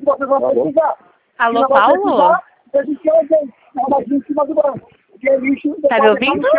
vocês vão precisar. Alô, Paulo? A gente anda armadinho em cima do banco. Porque é lixo. Tá me ouvindo?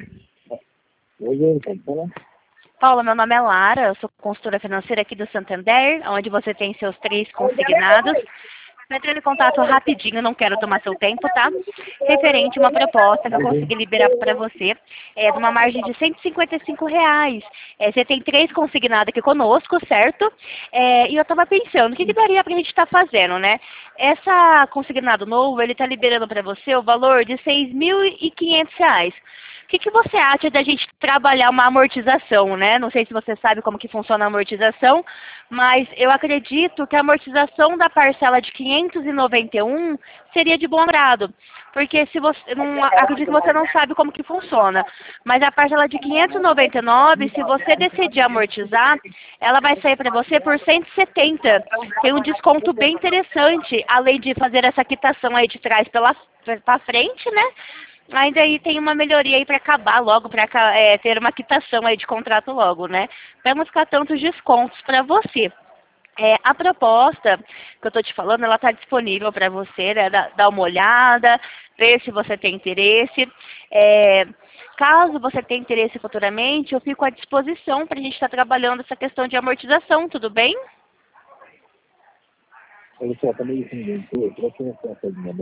Oi, tá. Paulo, meu nome é Lara, eu sou consultora financeira aqui do Santander, onde você tem seus 3 consignados. Estou entrando em contato rapidinho, não quero tomar seu tempo, tá? Referente a uma proposta que eu consegui liberar para você, de uma margem de R$ 155. Você tem 3 consignados aqui conosco, certo? E eu estava pensando, o que daria para a gente estar fazendo, né? Essa consignado novo, ele está liberando para você o valor de R$ 6.500. O que você acha da gente trabalhar uma amortização, né? Não sei se você sabe como que funciona a amortização, mas eu acredito que a amortização da parcela de 591 seria de bom grado. Porque se você não acredito que você não sabe como que funciona, mas a parcela de 599, se você decidir amortizar, ela vai sair para você por 170. Tem um desconto bem interessante, além de fazer essa quitação aí de trás para frente, né? Ainda aí tem uma melhoria aí para acabar logo, para ter uma quitação aí de contrato logo, né? Para não ficar tantos descontos para você. A proposta que eu estou te falando, ela está disponível para você, né? Dar uma olhada, ver se você tem interesse. Caso você tenha interesse futuramente, eu fico à disposição para a gente estar trabalhando essa questão de amortização, tudo bem? Olha só, tá meio sem